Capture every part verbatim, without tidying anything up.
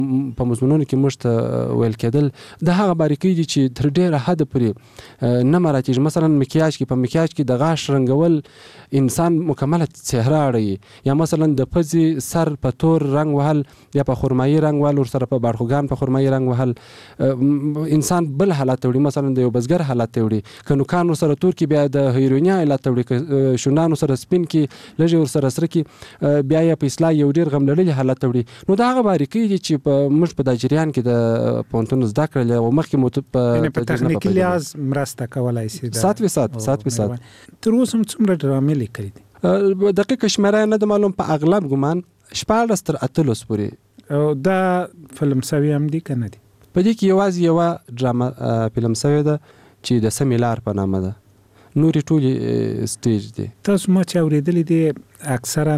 په مضمونونو کې موږ ته ویل کېدل د هغه باریکۍ دي چې تر ډېره حده پورې نه مراعاتېږي. مثلا مکیاج کې په مکیاج کې د غاښ رنګول انسان مکمله څهره اړوي، یا مثلا د پزې سر په تور رنګ وهل یا په خرمایي رنګ وهل، ورسره په باړخوګان په خرمایي رنګ وهل انسان بل حالت ته وړي، مثلا د یو بزګر حالت ته وړي. که نوکان ورسره تور کې بیا د هیروینیا حالت ته وړي، که شونډان ورسره سپین کې لږې ورسره سره کې بیا یې په اصلاح یو ډېر غم لړلي حالت ته وړي. نو دا هغه باریکۍ دي چې په موږ په دا جریان کې د پوهنتون زده کړې او مخکې مو په تخنیکي لحاظ مرسته کولی شي. سات فیصد سات فیصد. تر اوسه هم څومره ډرامې لیکلي دي؟ دقیقه شمېره نه ده معلوم، په اغلب ګمان شپاړس تر اتلس پورې. او دا فلم سوي هم دي که نه دي؟ په دې کې یوازې یوه ډرامه فلم سوې ده چې د سمې لار په نامه ده، نورې ټولې سټیج دي. تاسو ما چې اورېدلي دي اکثرا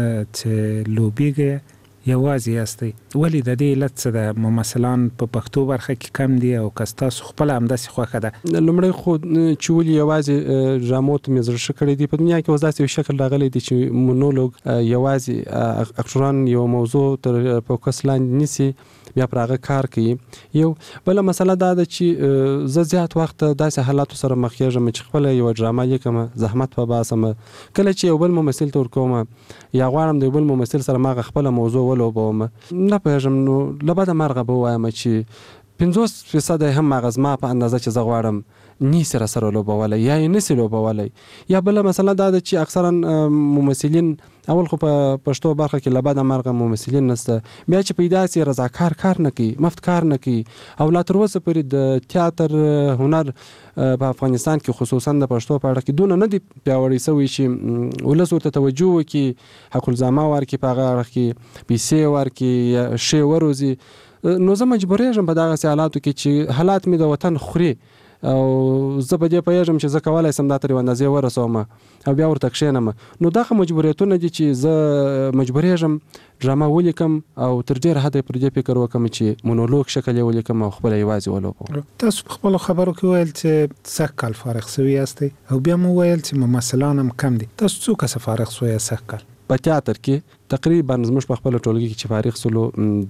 چې لوبیږئ یوازې یاستئ، ولې د دې علت څه ده؟ ممثلان په پښتو برخه کې کم دي او که ستاسو خپله همداسې خوښه ده؟ لومړی خو چې ولې یوازې ډرامو ته مې زړه ښه کړی دي، په دنیا کې اوس داسې یو شکل راغلی دی چې مونولوګ یوازې اکټران یو موضوع تر فوکس لاندې نیسي بیا پر هغه کار کوي. یو بله مسله دا ده چې زه زیات وخت داسې حالاتو سره مخ کېږم چې خپله یوه ډرامه لیکم، زحمت په باسم، کله چې یو بل ممثل ته ورکوم یا غواړم د یو بل ممثل سره ما هغه خپله موضوع ولوبوم، نه پوهېږم نو له بده مرغه به ووایم چې پنځوس فیصد هم هغه زما په اندازه چې زه غواړم نیسي را سره لوبولی یا یې نسي لوبولی. یا بله مسله دا ده چې اکثرا ممثلین اول خو په پښتو برخه کې له بده مرغه ممثلین نسته، بیا چې پیدا سي رضاکار کار نه کوي، مفت کار نه کوي، او لا تر اوسه پورې د تیاتر هنر په افغانستان کې خصوصا د پښتو په اړه کې دونه نه دي پیاوړی سوي چې ولس ورته توجه وکړي، حق الزامه ورکړي، په هغه اړه کې پیسې ورکړي یا ښې وروزي. نو زه مجبورېږم په دغسې حالاتو کې چې حالات مې د وطن خوري او زه په دې پوهېږم چې زه کولی شم دا تر یوه اندازې ورسوم او بیا ورته کښېنم. نو دغه مجبوریتونه دي چې زه مجبورېږم ډرامه ولیکم او تر ډېره حده پر دې فکر وکړم چې مونولوګ شکل یې ولیکم او خپله یوازې ولوبوم. تاسو په خپلو خبرو کې ویل چې سږ کال فارغ سوي یاستئ او بیا مو ویل چې ممثلان هم کم دي. تاسو څو کسه فارغ سوی سږ کال؟ په تیاتر کې تقریبا زموږ په خپله ټولګي کې چې فارغ سولو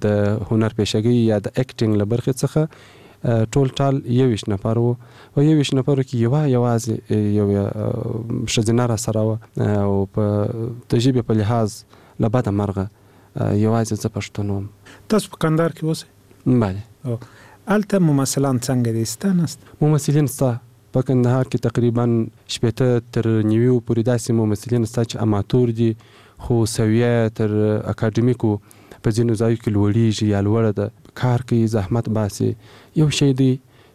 د هنر پیشګۍ یا د اکټینګ له برخې څخه ټول ټال یویشت نفر وو او یویشت نفرو کې یوه یوازې یو ښځینه را سره وه او په د ژبې په لحاظ له بده مرغه یوازې زه پښتون وم. تاسو په کندهار کې اوسئ؟ بله. هلته ممثلان څنګه دي؟ سته نسته؟ ممثلین سته. په کندهار کې تقریبا شپېته تر نوي پورې داسې ممثلین سته چې اماتور دي، خو سویه تر اکاډمیکو په ځینو ځایو کې لوړېږي یا لوړه ده، کار کوي، زحمت باسي. یو شی دی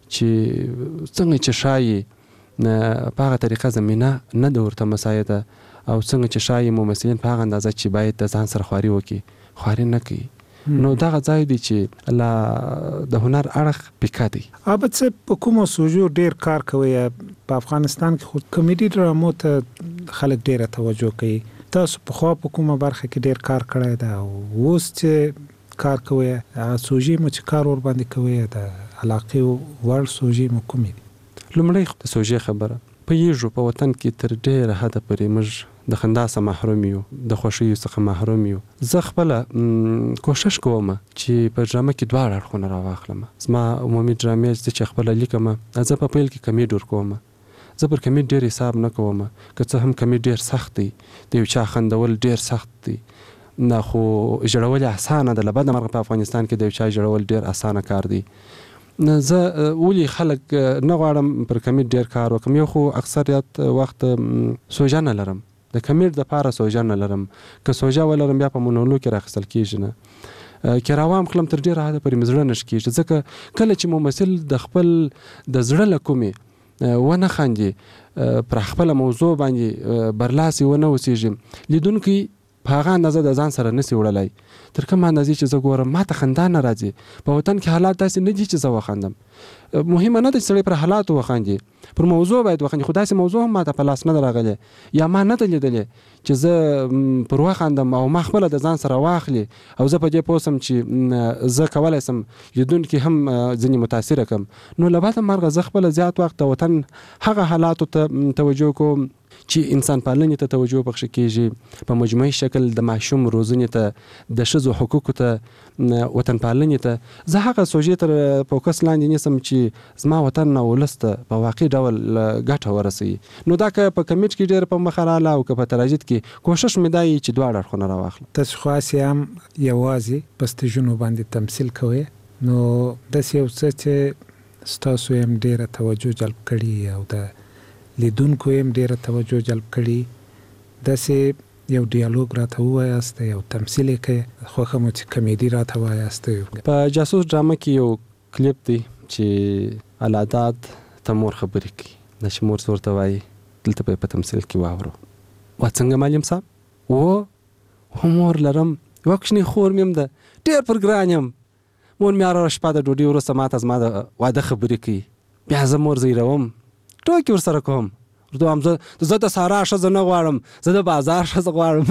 چې څنګه چې ښایي په هغه طریقه زمینه نه ده ورته مساعده او څنګه چې ښایي ممثلین په هغه اندازه چې باید د ځان سره خواري وکړي، خواري نه کوي. نو دغه ځای دی چې لا د هنر اړخ پیکه دی. ابد څه په کومو سوژو ډېر کار کوي؟ په افغانستان کې خو کمیډي ډرامو ته خلک ډېره توجه کوي. تاسو پخوا په کومه برخه کې ډېر کار کړی ده او اوس چې کار کوي سوژې مو چې کار ور باندې کوي د علاقې وړ سوژې مو کومې دي؟ لومړی د سوژې خبره پوهېږو په وطن کې تر ډېره حده پورې موږ د خندا څخه محروم یو، د خوښیو څخه محروم یو. زه خپله کوښښ کوم چې په ډرامه کې دواړه اړخونه راواخلم. زما عمومي ډرامې چې خپله لیکم زه په پیل کې کمیډ ورکوم، زه پر کمیډ ډېر حساب نه کوم، که څه هم کمیډ ډېر سخت دی، د یو چا خندول ډېر سخت دی، نه خو ژړول اسانه ده. له بده مرغه په افغانستان کې د یو چا ژړول ډېر اسانه کار دی. زه ولې خلک نه غواړم پر کمیډ ډېر کار وکړم؟ یو خو اکثریت وخت سوژه نه لرم، د کمیډ دپاره سوژه نه لرم. که سوژه ولرم بیا په مونولوګ کې راخیستل کېږي نه، که راوام کړم تر ډېره حده پورې مې زړه نه ښه کېږي، ځکه کله چې ممثل د خپل د زړه له کومې ونه خاندي، پر خپله موضوع باندې برلاسي ونه اوسېږي، لیدونکی په هغه اندازه د ځان سره نسي وړلی. تر کومه اندازې چې زه ګورم ما ته خندا نه راځي. په وطن کې حالات داسې نه دي چې زه وخاندم. مهمه نه ده چې سړی پر حالاتو وخاندي، پر موضوع باید وخاندي. خو داسې موضوع هم ما ته په لاس نه ده راغلی یا ما نه ده لیدلی چې زه پر وخاندم او ما خپله د ځان سره واخلي او زه په دې پوه سم چې زه کولی سم لیدونکي هم ځینې متاثره کړم. نو له بده مرغه زه خپله زیات وخت د وطن هغه حالاتو ته توجه کوم چې انسان پالنې ته توجه پکښې کېږي، په مجموعي شکل د ماشوم روزنې ته، د ښځو حقوقو ته، وطن پالنې ته. زه هغه سوژې تر فوکس لاندې نیسم چې زما وطن او ولس ته په واقعي ډول ګټه ورسوي. نو دا که په کمیټ کې ډېر په مخه راله او که په تراجید کې، کوشش مې دا وي چې دواړه اړخونه راواخلم. تاسو خو هسې هم یوازې په سټیجونو باندې تمثیل کوئ، نو داسې یو څه چې ستاسو هم ډېره توجه جلب کړي او د لیدونکو هم ډېره توجه جلب کړي، داسې یو ډیالوګ راته ووایاست، یو تمثیل یې کوي، خوښه مو چې کمیډي راته وایاست. په جاسوس ډرامه کې یو کلیپ دی چې الاداد ته مور خبرې کوي، دا چې مور ورته وایي دلته به په تمثیل کې واورو. وا څنګه معلم صاحب؟ و هو مور لرم، یوه کوچنۍ خور مې هم ده، ډېر پر ګران یم. مور مې هره شپه د ډوډۍ وروسته ماته زما د واده خبرې کوي، بیا زه مور زیروم، ټوکې ورسره کوم، ورته وایم زه د سارا ښځه نه غواړم، زه د بازار ښځه غواړم.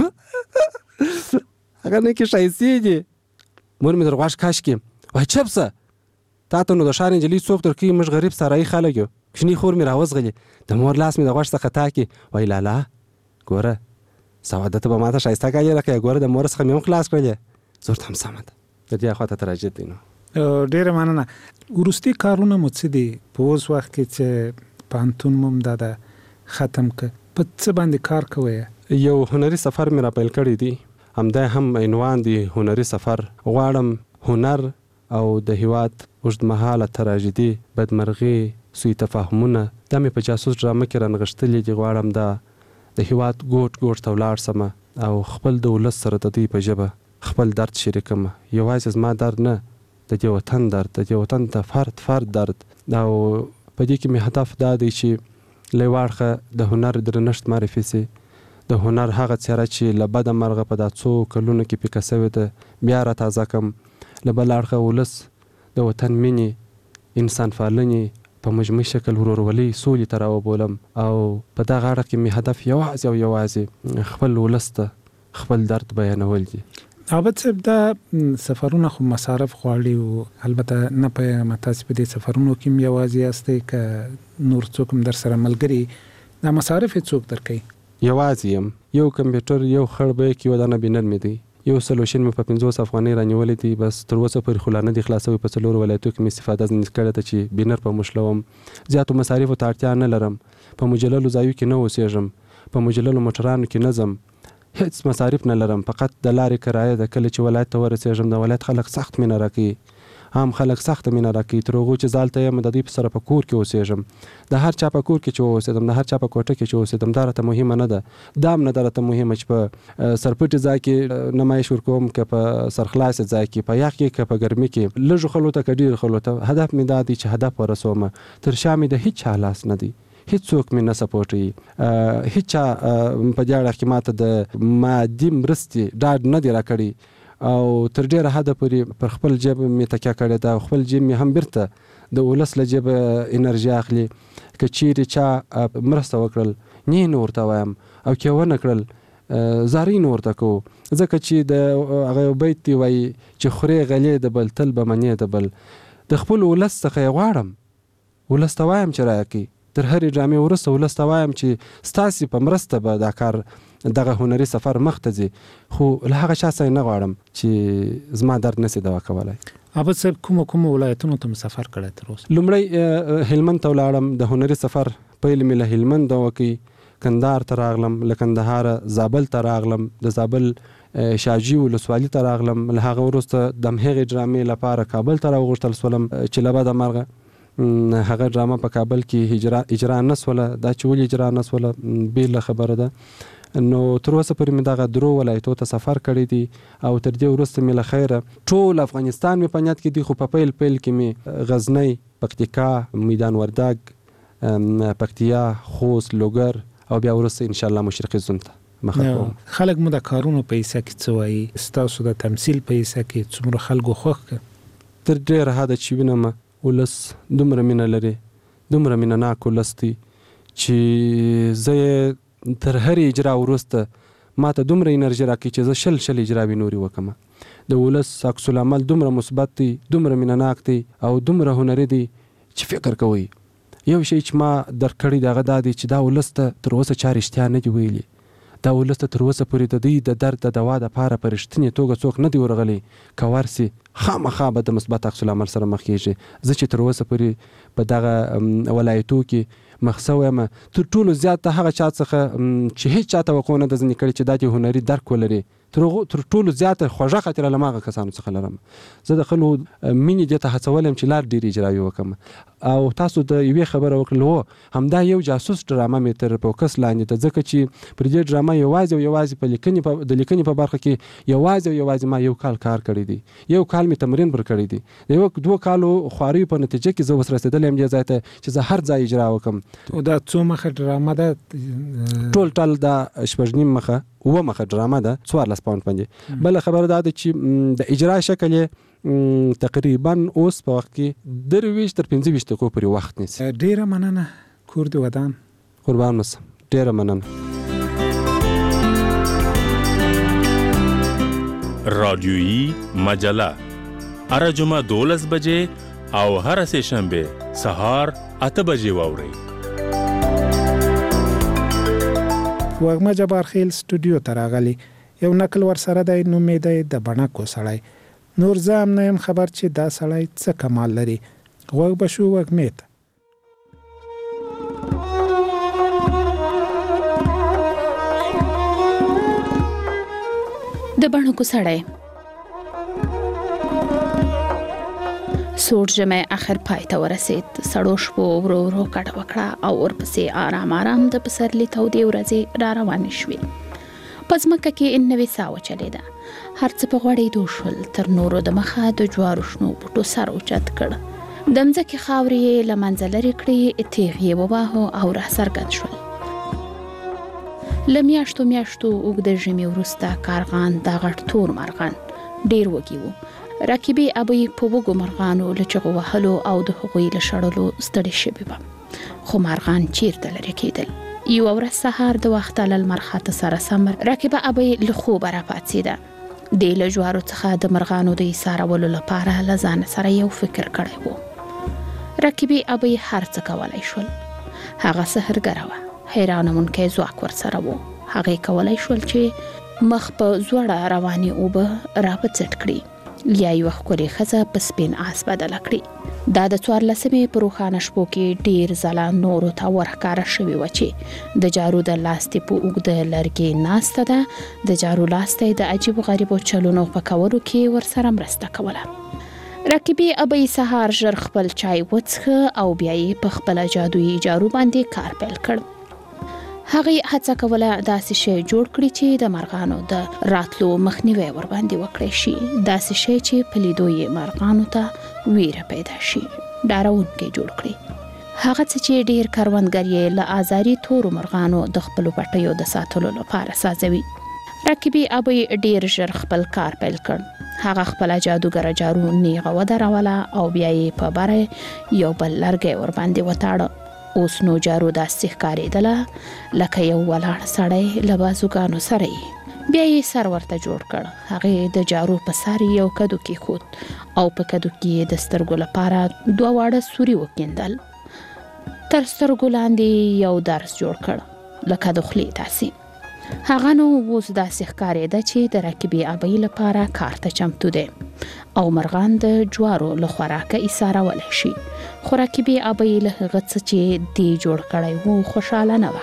هغه نه کې ښایستې دي. مور مې در غوږ کش کړي، وایي چپ سه، تا ته نو د ښار نجلۍ څوک درکوي، موږ غریب سارایي خلک یو. کوچنۍ خور مې راوزغلي، د مور لاس مې د غوږ څخه تاکي، وایي لالا ګوره سواده ته به ما ته ښایسته کالي راکوې، ګوره د مور څخه مې هم خلاص کړلې. زه ورته هم سمه ده، د دې خواته تراجید دی. نو ډېره مننه. وروستي کارونه مو څه دي په اوس وخت کې چې پوهنتون مو هم دا د ختم که، په څه باندې کار کوئ؟ یو هنري سفر مې را پیل کړی دی، همدا هم عنوان دی هنري سفر. غواړم هنر او د هیواد اوږدمهاله تراژیدي، بدمرغي، سوء تفاهمونه، دا مې په جاسوس ډرامه کې رانغښتلي دي. غواړم دا د هیواد ګوټ ګوټ ته ولاړ سم او خپل د ولس سره د دوی په ژبه خپل درد شریکم. یوازې زما درد نه، د دې وطن درد، د دې وطن ته فرد فرد درد. او په دې کې مې هدف دا دی چې له یوه اړخه د هنر درنښت معرفي سي، د هنر هغه څېره چې له بده مرغه په دا څو کلونو کې پیکه سوې ده بیا را تازه کم. له بل اړخه ولس د وطن مینې، انسان پالنې په مجموعي شکل ورورولۍ، سولې ته راوبولم. او په دغه اړه کې مې هدف یوازې او یوازې خپل ولس ته خپل درد بیانول دي. عابد صاحب، دا سفرونه خو مصارف غواړي، او البته نه پوهېږم تاسې په دې سفرونو کې هم یوازې یاستئ که نور څوک هم در سره ملګري؟ دا مصارف یې څوک درکوي؟ یوازې یم. یو کمپیوټر یو خړ بیک یو دانه بینر مې دی، یو سلوشن مې په پنځوس افغانۍ رانیولې دي، بس تر اوسه پورې خو لا نه دي خلاصوي. په څلورو ولایتو کې مې استفاده ځنې کړې ده چې بینر په مشلوم. زیاتو مصارفو ته اړتیا نه لرم، په مجللو ځایو کې نه اوسېږم، په مجللو موټرانو کې نه ځم، هیڅ مصارف نه لرم، فقط د لارې کرایه ده. کله چې ولایت ته ورسېږم د ولایت خلک سخت مینه راکوي، عام خلک سخته مینه راکوي، تر هغو چې زه هلته یم د دوی په سره په کور کې اوسېږم. د هر چا په کور کې چې اوسېدم، د هر چا په کوټه کې چې اوسېدم، دا راته مهمه نه ده. دا هم نه ده راته مهمه چې په سرپټي ځای کې نمایش ورکوم که په سرخلاصې ځای کې، په یخ کې که په ګرمي کې، لږو خلکو ته که ډېرو خلکو ته. هدف مې دا دی چې هدف ورسوم، تر شا مې د هېڅ چا لاس نه دی، هیڅوک مې نه سپورټوي، هیڅ چا په دې اړه کې ماته د مادي مرستې ډاډ نه دی راکړی، او تر ډېره حده پورې پر خپل جیب مې تکیه کړې ده، او خپل جیب مې هم بیرته د ولس له جیبه انرژي اخلي. که چیرې چا مرسته وکړل نه نه ورته وایم، او که ونه کړل زارۍ نه ورته کوو، ځکه چې د هغه یو بیت دی وایي چې خورې غلې د بل تل به منې د بل. د خپل ولس څخه یې غواړم، ولس ته وایم چې راکړي. تر هرې ډرامې وروسته ولس ته وایم چې ستاسې په مرسته به دا کار، دغه هنري سفر مخ ته ځي، خو له هغه چا څخه نه غواړم چې زما درد نسي دوا کولی. عابد صاحب، کومو کومو ولایتونو ته سفر کړی تر اوسه؟ لومړی هلمند ته ولاړم، د هنري سفر پیل مې له هلمند وکړ، کندهار ته راغلم، له کندهاره زابل ته راغلم، د زابل شاجي ولسوالي ته راغلم. له هغه وروسته د همهغې ډرامې لپاره کابل ته راوغوښتل سولم، چې له بده مرغه هغه ډرامه په کابل کې اجرا اجرا نه سوله. دا چې ولې اجرا نه سوله بېله خبره ده. نو تر اوسه پورې مې دغه درو ولایتو ته سفر کړی دی، او تر دې وروسته مې له خیره ټول افغانستان مې په نیت کې دی، خو په پیل پیل کې مې غزنی، پکتیکا، میدان وردګ، پکتیا، خوست، لوګر، او بیا وروسته انشاءالله مشرقي زون ته مخه کوم. خلک مو د کارونو په حصه کې څه وایي؟ ستاسو د تمثیل په حصه کې څومره خلکو خوښ کړ؟ تر ډېره حده چې وینم ولس دومره مینه لري، دومره مینه ناک ولس دی چې زه یې تر هرې اجرا وروسته ما ته دومره انرژي راکوي چې زه شل شل اجراوې نورې وکړم. د ولس عکس العمل دومره مثبت دی، دومره مینه ناک دی، او دومره هنري دی چې فکر کوئ یو شی چې ما درکړی دغه دا دی چې دا ولس ته تر اوسه چا رښتیا نه دي ویلي، دا ولس ته تر اوسه پورې د دوی د درد د دوا دپاره په رښتینې توګه څوک نه دی ورغلی. که ورسي خامخا به د مثبت عکس العمل سره مخ کېږي. زه چې تر اوسه پورې په دغه ولایتو کې مخ سوی یم، تر ټولو زیات د هغه چا څخه چې هېڅ چا توقع نه ده ځینې کړې چې دا دې هنري درک ولري، تر ټولو زیاته خوږه خاطره له هغه کسانو څخه لرم. زه د خلکو مینې دې ته هڅولی یم چې لار ډېرې اجراوي وکړم. او تاسو د یوې خبره وکړل، هو همدا یو جاسوس ډرامه مې تر فوکس لاندې ده، ځکه چې پر دې ډرامه یوازې او یوازې په لیکنې د لیکنې په برخه کې یوازې او یوازې ما یو کال کار کړی دی، یو کال مې تمرین پر کړی دی. د یو دوه کالو خواریو په نتیجه کې زه اوس رسېدلی یم دې ځای ته چې زه هر ځای اجرا وکړم. او دا څو مخه ډرامه ده؟ ټول ټال دا شپږ نیم مخه اوه مخه ډرامه ده، څوارلس پاونډ باندې. بله خبره دا ده چې د اجرا شکل یې تقریبا اوس په وخت کې درویشت تر پنځه ویشت دقیقو پورې وخت نیسي. ډېره مننه کور دې ودان. قربان مسم، ډېره مننه. رادیویی مجله هر جمعه دولس بجې او هر سه شنبه سهار اته بجې واورئ. وږمه جبار خیل سټوډیو ته راغلی، یو نقل ورسره دی، نوم یې دی د بڼکو سړی. نور زه هم نه یم خبر چې دا سړی څه کمال لري. غوږ به شو وږمې ته. د بڼکو سړی. سوړ ژمی اخر پای ته ورسید. سړو شپو ورو ورو کډه وکړه او ورپسې آرام آرام د پسرلي تودې ورځې را روانې شوې. په ځمکه کې نوې ساه وچلېده. هر څه په غوړېدو شول. تر نورو د مخه د جوارو شنو بوټو سر اوچت کړ. د مځکې خاورې یې له منځه لرې کړې، تیغ یې وواهه او را څرګند شول. له میاشتو میاشتو اوږده ژمي وروسته کارغان، دا غټ تور مرغان ډېر وږي وو. راکبي ابۍ په وږو مرغانو له چغو وهلو او د هغوی له شړلو ستړې شوې وه. خو مرغان چیرته لرې کېدل. یوه ورځ سهار د وخته له لمر خاته سره سم راکبه ابۍ له خوبه راپاڅېده. دې له جوارو څخه د مرغانو د ایسارولو لپاره له ځانه سره یو فکر کړی و. راکبي ابۍ هر څه کولی شول. هغه سحرګره وه، حیرانوونکی ځواک ورسره و. هغې کولی شول چې مخ په زوړه روانې اوبه را په څټ کړي یا یوه ښکلې ښځه په سپین آس بدله کړي. دا د څوارلسمې په روښانه شپو کې ډېر ځله نورو ته ورښکاره شوې وه چې د جارو د لاستې په اوږده لرګې ناسته ده. د جارو لاستی د عجیبو غریبو چلونو په کولو کې ورسره مرسته کوله. راکبي ابۍ سهار ژر خپل چای وڅښه او بیا یې په خپله جادویي جارو باندې کار پیل کړ. هغې هڅه کوله داسې شی جوړ کړي چې د مرغانو د راتلو مخنیوی ورباندې وکړی شي، داسې شی چې په لیدو یې مرغانو ته ویره پیدا شي، ډارونکی جوړ کړي. هغه څه چې ډېر کروندګر یې له آزاري تورو مرغانو د خپلو پټیو د ساتلو لپاره سازوي. راکبي ابۍ ډېر ژر خپل کار پیل کړ. هغه خپله جادوګره جارو نیغه ودروله او بیا یې په بره یو بل لرګی ورباندې وتاړه. اوس نو جارو داسې ښکارېدله لکه یو ولاړ سړی له بازوګانو سره یې. بیا یې سر ورته جوړ کړ. هغې د جارو په سر یو کدو کېښود او په کدو کې یې د سترګو لپاره دوه واړه سوري وکیندل. تر سترګو لاندې یو درز جوړ کړ لکه د خولې داسې. هغه نو اوس داسې ښکارېده چې د راکبي ابۍ لپاره کار ته چمتو دی او مرغان د جوارو له خوراکه ایسارولی شي. خو راکبي ابۍ له هغه څه چې دې جوړ کړی و خوشحاله نه وه.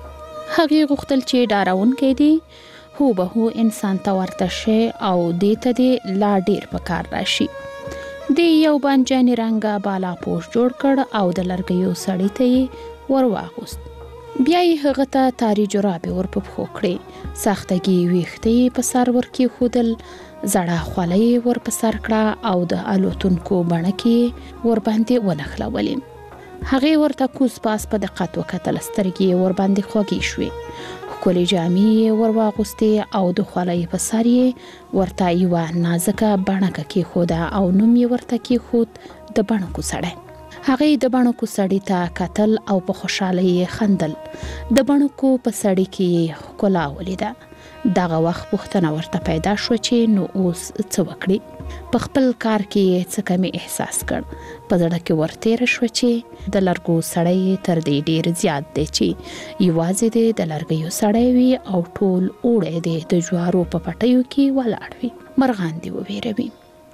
هغې غوښتل چې ډارونکی دی هو به هو انسان ته ورته شي او دې ته دې لا ډېر په کار راشي. دې یو بانجاني رنګه بالا پوش جوړ کړ او د لرګیو سړي ته یې ور واغوست. بیا یې هغه ته تاري جرابې ور په پښو کړې. سختګي ویښته یې په سر ور کېښودل. زړه خولۍ یې ور په سر کړه او د الوتونکو بڼکې ور باندې ونښلولې. هغې ورته کوز پاس په دقت وکتل. سترګې یې ور باندې خوږې شوې. ښکلې جامې یې ور واغوستې او د خولۍ په سر یې ورته یوه نازکه بڼکه کېښوده او نوم یې ورته کېښود د بڼکو سړی. هغې د بڼکو سړي ته کتل او په خوشحالۍ یې خندل. د بڼکو په سړي کې یې ښکلا ولیده. دغه وخت پوښتنه ورته پیدا شو چې نو اوس څه وکړي. په خپل کار کې څه کمی احساس کړ. په زړه کې ورتېره شو چې د لرګو سړی تر دې ډیر زیات دی چې یوازې دی د لرګیو سړی وي او ټول اوړی دی د جوارو په پټیو کې ولاړ وي. مرغان دی وویروي.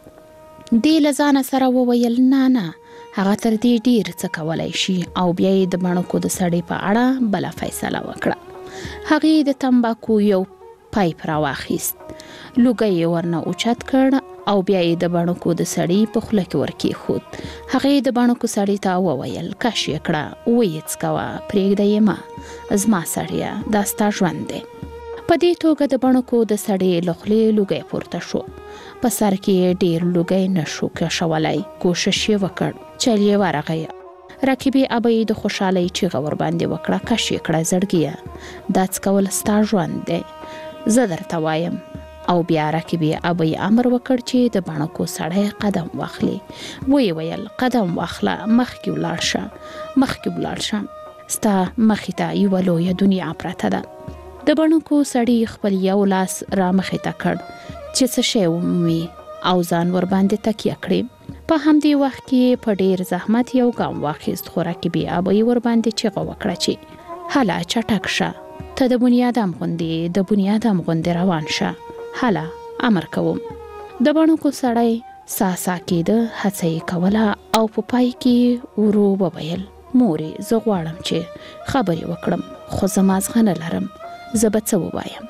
دې له ځانه سره وویل نه نه هغه تر دې ډیر څه کولی شي او بیا یې د بڼکو د سړي په اړه بله فیصله وکړه. هغې د تمباکو یو پایپ راواخیست. لوګی یې ورنه اوچت کړ او بیا یې د بڼکو د سړي په خوله کې ورکېښود. هغې د بڼکو سړي ته وویل کش یې کړه ویې څکوه پرېږده یې مه زما سړیه دا ستا ژوند دی. په دې توګه د بڼکو د سړي له خولې لوګی پورته شو. په سر کې ډیر لوګی نشو کشولی. کوشش یې وکړ چل یې ورغی. رقیبې ابۍ د خوشحالۍ چیغه ورباندې وکړه کش یې کړه زړګیه دا څکول ستا ژوند دی زه درته وایم. او بیا رقیبې ابۍ امر وکړ چې د بڼکو سړی قدم واخلي. ویې ویل قدم واخله مخکې ولاړ شه مخکې ولاړ شه ستا مخې ته یوه لویه دنیا پرته ده. د بڼکو سړي خپل یو لاس را مخې ته کړ چې څه شی ومومي او ځان ورباندې تکیه کړي. په همدې وخت کې په ډیر زحمت یو ګام واخیست خو رقیبې ابۍ ورباندې چیغه وکړه چې هله چټک شه ته د بنیادم غوندې د بنیادم غوندې روان شه هله امر کوم. د بڼکو سړی سا سا کېده هڅه یې کوله او په پای کې ورو وویل مورې زه غواړم چې خبرې وکړم خو زه مازغه نه لرم زه به څه ووایم.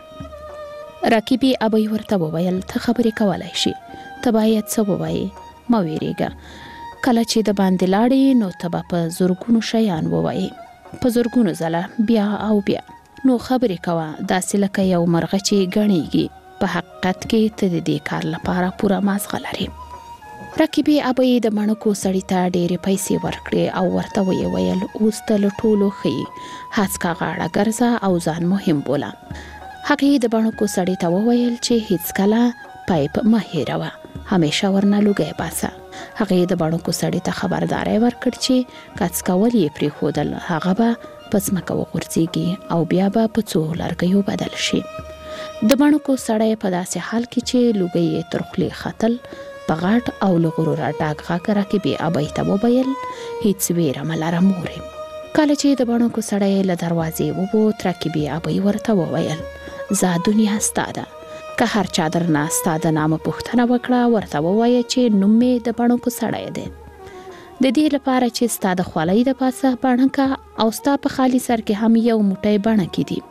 رقیبې ابۍ ورته وویل ته خبرې کولی شي ته باید څه ووایې مه ویریږه کله چې د باندې لاړې نو ته به په زرګونو شیان ووایې په زرګونو ځله بیا او بیا نو خبرې کوه داسې لکه یو مرغه چې ګڼیږي په حقیقت کې ته د دې کار لپاره پوره مازغه لرې. رقیبې ابۍ د بڼکو سړي ته ډېرې پیسې ورکړې او ورته ویې ویل اوس ته له ټولو ښې هسکه غاړه ګرځه او ځان مهم بوله. هغې د بڼکو سړي ته وویل چې هیڅکله پایپ مه هېروه همیشه ورنه لوګی باسه. هغې د بڼکو سړي ته خبرداری ورکړ چې که څکول یې پرېښودل هغه به په ځمکه وغورځېږي او بیا به په څو لرګیو بدل شي. د بڼکو سړی په داسې حال کې چې لوګی یې تر خولې ختل په غټ او له غروره ډاک غږ رقیبې ابۍ ته وویل هیڅ ویره مه لره مورې. کله چې د بڼکو سړی له دروازې ووت رقیبې ابۍ ورته وویل زه دنیا ستا ده که هر چا درنه ستا د نامه پوښتنه وکړه ورته ووایه چې نوم مې د بڼکو سړی دی د دې لپاره چې ستا د خولۍ د پاسه بڼکه او ستا په خالي سر کې هم یو موټی بڼکې دي.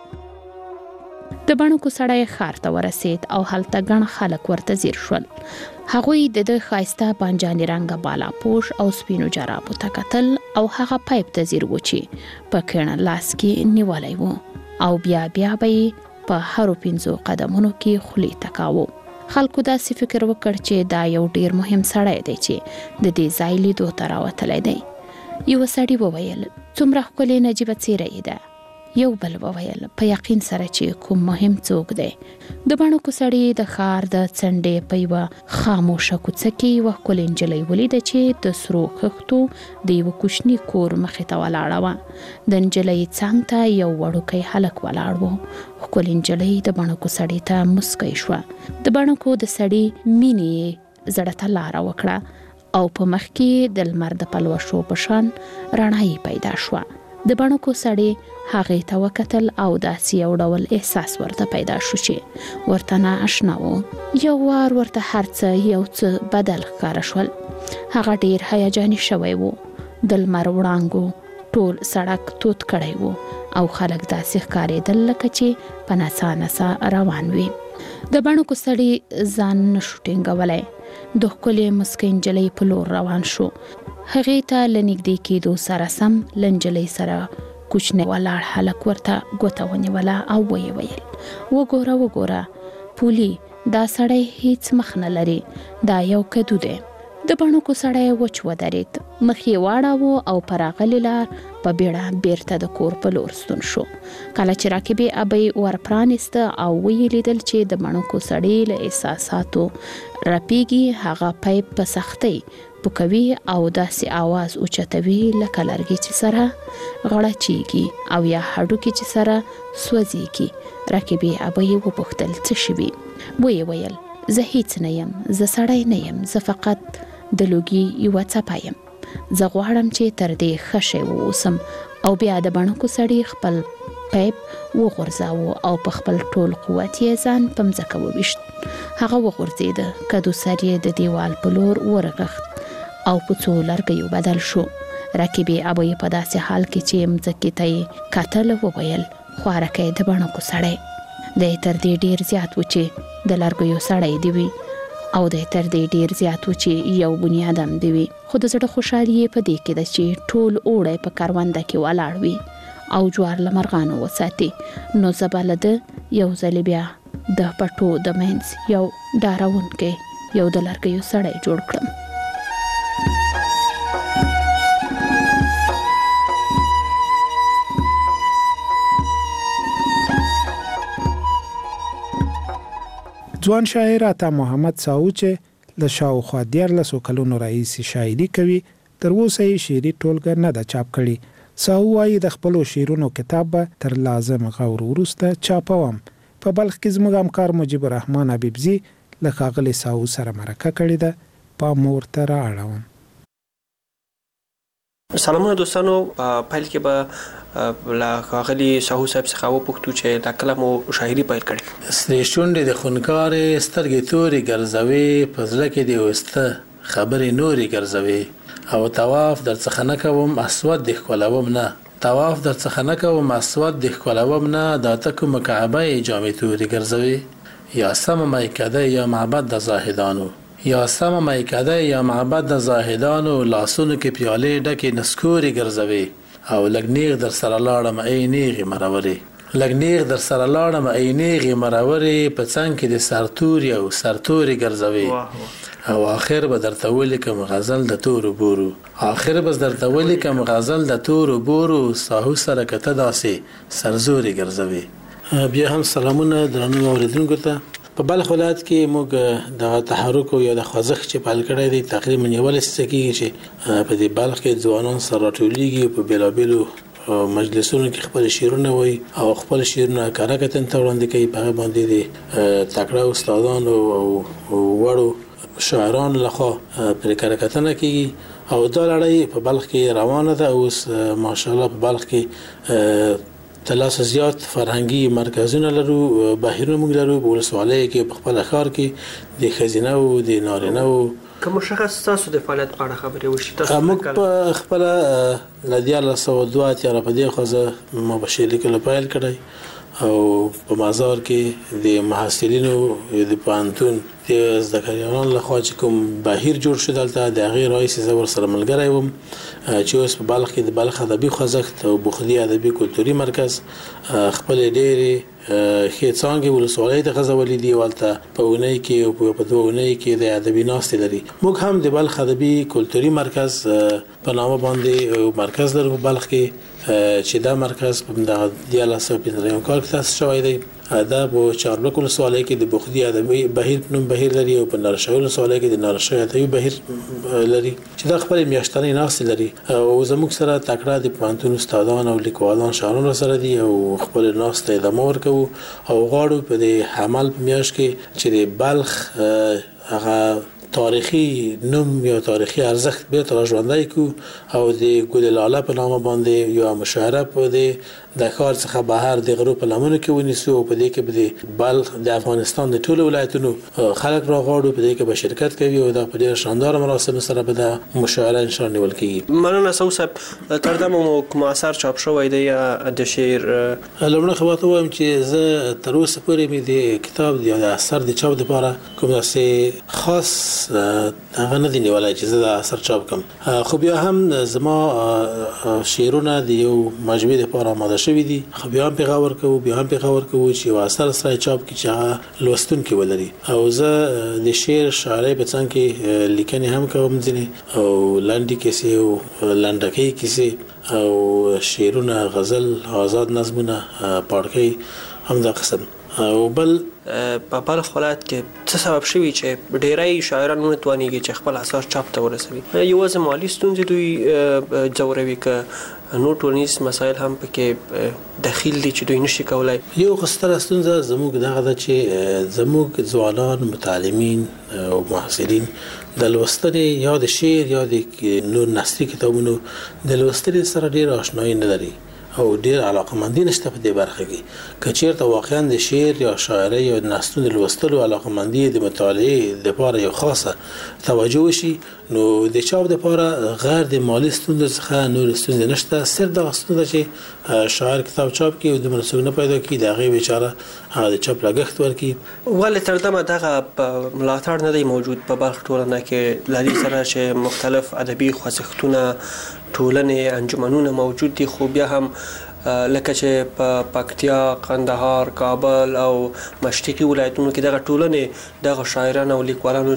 د بڼکو سړی ښار ته ورسید او هلته ګڼ خلک ورته ځیر شول. هغوی د ده ښایسته بانجاني رنګه بالاپوش او سپینو جرابو ته کتل او هغه پایپ ته ځیر و چې په کیڼ لاس کې نیولی و او بیا بیا به یې په هرو پنځو قدمونو کې خولې تکاوه. خلکو داسې فکر وکړ چې دا یو ډیر مهم سړی دی چې د دې ځای لیدو ته راوتلی دی. یوه سړي وویل څومره ښکلې نجیبه څیره یې ده. یو بل وویل په یقین سره چې کوم مهم څوک دی. د بڼکو سړي د ښار د څنډې په یوه خاموشه کوڅه کې یوه ښکلې نجلۍ ولیده چې د سرو خښتو د یوه کوچني کور مخې ته ولاړه وه. د نجلۍ څنګ ته یو وړوکی هلک ولاړ و. ښکلې نجلۍ د بڼکو سړي ته مسکی شوه. د بڼکو د سړي مینې یې زړه ته لاره وکړه او په مخ کې د لمر د پلوشو په شان رڼا یې پیدا شوه. د بڼکو سړي هغې ته وکتل او داسې یو ډول احساس ورته پیدا شو چې ورته نااشنا و. یو وار ورته هر څه یو څه بدل ښکاره شول. هغه ډیر هیجاني شوی و. د لمر وړانګو ټول سړک تود کړی و او خلک داسې ښکارېدل لکه چې په نڅا نڅا روان وي. د بڼکو سړي ځان نشو ټینګولی. د ښکلې مسکۍ نجلۍ په لور روان شو. هغې ته له نږدې کېدو سره سم له نجلۍ سره کوچنی ولاړ هلک ورته ګوته ونیوله او ویې ویل وګوره وګوره پولي دا سړی هیڅ مخ نه لري دا یو کدو دی. د بڼکو سړی وچ ودرېد. مخ یې واړاوه او په راغلې لار په بیړه بیرته د کور په لور ستون شو. کله چې راکبې ابۍ ورپرانسته او ویې لیدل چې د مڼکو سړی له احساساتو رپیږي، هغه پیپ په سختۍ پوکوي او داسې آواز اوچتوي لکه لرګي چې سره غړچیږي او یا هډوکي چې سره سوځيږي. راکبې ابۍ وپوښتل څه شوي؟ ویې ویل زه هیڅ نه یم، زه سړی نه یم، زه فقط د لوګي یوه څپه یم. زه غواړم چې تر دې ښه شی واوسم. او بیا د بڼکو سړي خپل پیپ وغورځاوه او په خپل ټول قوت یې ځان په مځکه وویشت. هغه وغورځېده، کدو سر یې د دیوال په لور ورغښت او په څو لرګیو بدل شو. راکبې ابۍ په داسې حال کې چې مځکې ته یې کتل وویل خوارکی د بڼکو سړی دی تر دې ډیر زیات و چې د لرګیو سړی دی وي، او دی تر دې ډیر زیات و چې یو بنیادم دی وي. خو د زړه خوشحالي یې په دې کې ده چې ټول اوړی په کرونده کې ولاړ وي او جوار له مرغانو وساتي. نو زه به له ده یو ځلې بیا د پټو د منځ یو ډارونکی یو د لرګیو سړی جوړ کړم. ځوان شاعر عطا محمد ساو چې د شاوخوا دیارلسو کلونو راهیسې شاعري کوي، تر اوسه یې شعري ټولګه نه ده چاپ کړې. ساو وایي د خپلو شعرونو کتاب به تر لازم غور وروسته چاپوم. په بلخ کې زموږ همکار مجيب الرحمن حبیبزي له ښاغلي ساو سره مرکه کړې ده، پام ورته رااړوم. سلامونه دوستانو، پیل کې به له ښاغلي ساو صاحب څخه وپوښتو چې دا کله مو شاعري پیل کړې؟ سرې شونډې د خونکارې سترګې تورې ګرځوي، په زړه کې دې وسته خبرې نورې ګرځوي. او طواف در څخه نه کوم اسود دې ښکلوم نه، طواف در څخه نه کوم اسود دې ښکلوم نه، دا ته کومه کعبه یې جامې تورې ګرځوي. یا سمه میکده یا معبد د زاهدانو، یا سمه میکده یا معبد د زاهدانو، لاسونو کې پیالې ډکې نسکورې ګرځوي. او لږ نیغ در سره لاړم ای نیغې مرورې، لږ نیغ در سره لاړم ای نیغې مرورې، په څنګ کې د سرتوري او سرتوري ګرځوي. او آخر به درته ولیکم غزل د تورو بورو، آخر به درته ولیکم غزل د تورو بورو، ساهو سره کته داسې سرزوري ګرځوي. بیا هم سلامونه درنو اوریدونکو ته. په بلخ ولایت کې موږ د تحرک او یا د خوځښت چې پیل کړی دی تقریبا یو لسیزه کېږي چې په دې بلخ کې ځوانان سره راټولیږي، په بیلابیلو مجلسونو کې خپل شعرونه وایي او خپل شعرونه کاره کتن ته وړاندې کوي. په هغه باندې د تکړه استادانو او وړو شاعرانو لخوا پرې کاره کتنه کېږي. او دا لړۍ په بلخ کې روانه ده. اوس ماشاءالله په بلخ کې تلاس زیات فرهنګي مرکزونه لرو، بهیرونه موږ لرو. په ولسوالۍ کې په خپل ښار کې د ښځینه او د نارینه او کوم شخص تاسو د فعالیت په اړه خبرې وشي؟ تاسو موږ په خپل ل دیارلس سوه دوه اتیا په دې خوځه ما به شعر لیکلو پیل کړی او په مزار کې د محصلینو د پوهنتون د زده کړیالانو لخوا چې کوم بهیر جوړ شو دلته د هغې رئیس زه ورسره ملګری وم چې اوس په بلخ کې د بلخ ادبي خوځښت او بخدي ادبي کلتوري مرکز خپلې ډېرې ښې څانګې ولسوالۍ ته غځولې دي. هلته په اونۍ کې او په دوه اونۍ کې د ادبي ناستې لري. موږ هم د بلخ ادبي کلتوري مرکز په نامه باندې مرکز لرو په بلخ کې چې دا مرکز په دیارلس سوه پنځه درېیم کال کې تاسیس شوی دی. دا په چاربک ولسوالۍ کې د بخدي ادبي بهیر نوم بهیر لري او په نارشوي ولسوالۍ کې د نارشوي ادبي بهیر لري چې دا خپل میاشتنۍ ناستې لري. او زموږ سره تکړه د پوهنتون استادان او لیکوالان شاعران سره دي او خپل ناستې ادامه ورکوو او غواړو په دې حمل په میاشت کې چې د بلخ هغه تاریخي نوم یا تاریخي ارزښت بیرته راژوندی کړو او د ګل لاله په نامه باندې یو مشاعره په دې د ښار څخه بهر د غرو په لمنو کې ونیسو. په دې کې به د بلخ د افغانستان د ټولو ولایتونو خلک راغواړو، په دې کې به شرکت کوي او دا په ډېر شاندار مراسم سره به د مشاعره ان شاء الله نیول کېږي. مننه ساو صاحب. تر دا مو کوم اثر چاپ شوی دی د شعر؟ لومړی خو ته وایم چې زه تر اوسه پورې مې د کتاب یا د اثر د چاپ لپاره کوم داسې خاص هغه نه دی نیولای چې زه د اثر چاپ کوم. خو بیا هم زما شعرونه د یو مجموعې لپاره آماده شوي دي، خو بیا هم پیغام ورکوو بیا هم پیغام ورکوو چې یو اثر سره چاپ کړي چې هغه لوستونکي ولري. او زه د شعر شاعرۍ په څنګ کې لیکنې هم کوم ځینې، او لنډې کیسې او لنډکۍ کیسې او شعرونه، غزل، آزاد نظمونه، پاړکۍ هم دا قسم. او بل په بلخ ولایت کې څه سبب شوي چې ډیری شاعران نه توانېږي چې خپل اثر چاپ ته ورسوي؟ یوازې مالي ستونزې دوی ځوروي که نور ټولنیز مسایل هم پکې دخیل دي چې دوی نشي کولای؟ یو ستره ستونزه زموږ دغه ده چې زموږ ځوانان، متعلمین او محصلین د لوستنې یا د شعر یا د نور نثري کتابونو د لوستنې سره ډېر آشنایي نه لري او ډېر علاقمندي نشته په دې برخه کې. که چېرته واقعا د شعر یا شاعرۍ یا نثرونو د لوستلو علاقمندي د مطالعې لپاره یو خاصه توجه وشي، نو د چاپ لپاره غیر د مالي ستونزو څخه نور ستونزې نشته. صرف دغه ستونزه چې شاعر کتاب چاپ کړي او دومره څوک نه پیدا کړي، د هغې بیچاره هغه د چاپ لګښت ورکړي. ولې تر دمه دغه ملاتړ نه دی موجود په بلخ ټولنه کې له دې سره چې مختلف ادبي خوځښتونه، ټولنې، انجمنونه موجود دي، خو بیا هم لکه چې په پکتیا، قندهار، کابل او مشرقي ولایتونو کې دغه ټولنې دغه شاعران او لیکوالانو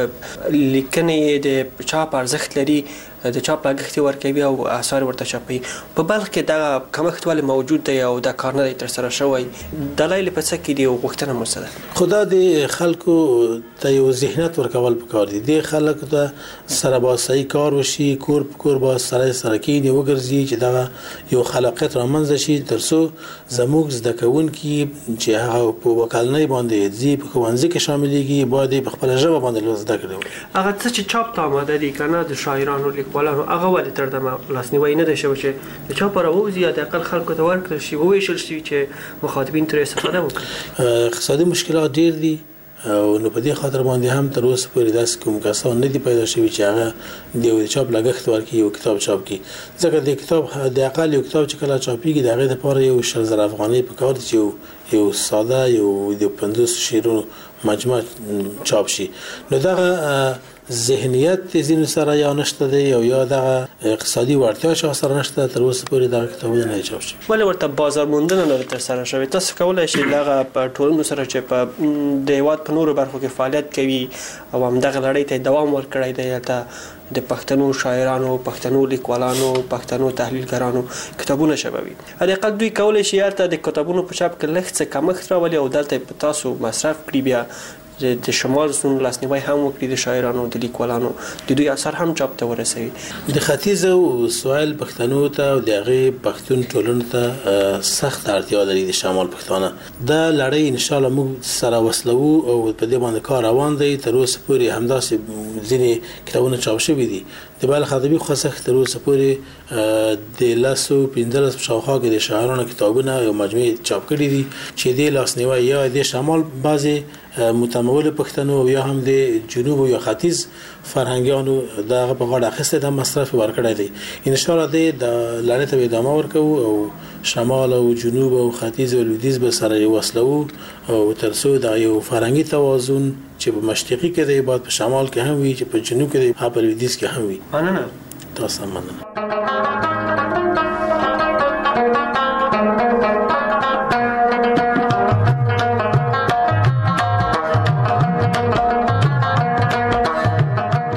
چې لیکنې د چاپ ارزښت لري، د چاپ لګښت ورکوي او اثار ورته چاپوي، په بلخ کې دغه کمښت ولې موجود دی او دا کار نه دی ترسره شوی؟ دلایل په څه کې دي او غوښتنه مو څه ده؟ خو دا د خلکو ته یو ذهنیت ورکول پکار دي. د خلکو ته سره با صحیح کار وشي، کور په کور با سره سره کېني وګرځي چې دغه یو خلاقیت رامنځته شي، تر څو زموږ زده کوونکي چې هغه په وکالنۍ باندې ځي، په ښوونځي کې شاملېږي، باید په خپله ژبه باندې زده کړي وکړي. هغه څه چې چاپ ته آماده دي که نه د شاعرانو، لیکوالانو، هغه ولې تر دمه لاسنیوی نه دی شوی چې د چاپ راووځي یا د اقل خلکو ته ورکړل شي، وویشل شي چې مخاطبین ترې استفاده وکړي؟ اقتصادي مشکلات ډېر دي او نو په دې خاطر باندې هم تر اوسه پورې داسې کوم کسان نه دي پیدا شوي چې هغه د چاپ لګښت ورکړي او کتاب چاپ کړي. ځکه د کتاب د اقل یو کتاب چې کله چاپېږي د هغې دپاره یو شل زره افغانۍ پکار دي چې یو ساده یو د پنځوس شعرونو مجموعه چاپ شي. نو دغه ذهنیت ځینو سره یا نشته دی او یا دغه اقتصادي وړتیا چا سره نشته، تر اوسه پورې دغه کتابونه نه چاپ شوي. ولې ورته بازار موندنه نه ده ترسره شوې؟ تاسو کولی شئ دغه په ټولنو سره چې په د هېواد په نورو برخو کې فعالیت کوي او همدغه لړۍ ته دوام ورکړی دی، هلته د پښتنو شاعرانو، پښتنو لیکوالانو، پښتنو تحلیلګرانو کتابونه چاپوي، حداقل دوی کولی شي هلته د کتابونو په چاپ کې لږ څه کمښت راولي او دلته په تاسو مصرف کړي، بیا د شمال زون لاسنیوی هم وکړي، د شاعرانو، د لیکوالانو، د دوی اثر هم چاپ ته ورسوي. د ختیځ او سویل پښتنو ته او د هغې پښتون ټولنو ته سخت اړتیا لري د شمال پښتانه. دا لړۍ انشاءالله موږ سره وصلوو او په دې باندې کار روان دی. تر اوسه پورې همداسې ځینې کتابونه چاپ شوي دي. د بلخ ادبي خوځښت تر اوسه پورې د لسو پنځلس په شاوخوا کې د شاعرانو کتابونه یو مجموعې چاپ کړي دي چې د لاسنیوی یا د شمال بعضې متمول پښتنو یا هم د جنوب یا ختیځ فرهنګیانو دغه په غاړه اخیستی د مصرف ورکړی دی. انشاءالله د لړۍ ته به ادامه ورکوو او شمال او جنوب او ختیځ او لویدیځ به سره وصلوو او تر څو د یو فرهنګي توازن چې په مشرقي کې دی باید په شمال کې هم وي، چې په جنوب کې دی په لویدیځ کې هم وي. مننه. تاسو مننه.